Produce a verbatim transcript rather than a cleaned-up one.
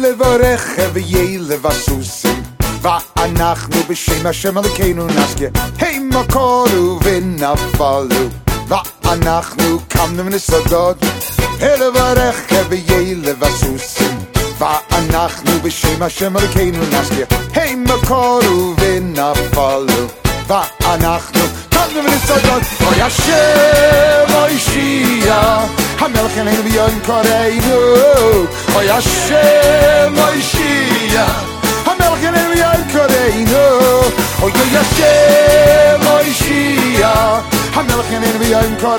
לברך ויילה וסוסים ואנחנו בשם השם אלוקינו נזכיר היי מקורו ונפלו ואנחנו קמנו מן היסודות היי לברך ויילה וסוסים ואנחנו בשם השם אלוקינו נזכיר היי מקורו ונפלו ואנחנו קמנו מן היסודות אוי השם אוי שיעה המלך אלינו ביום קוראינו אוי השם אוי שיעה המלך אלינו ביום קוראינו אוי השם אוי שיעה המלך אלינו ביום קוראינו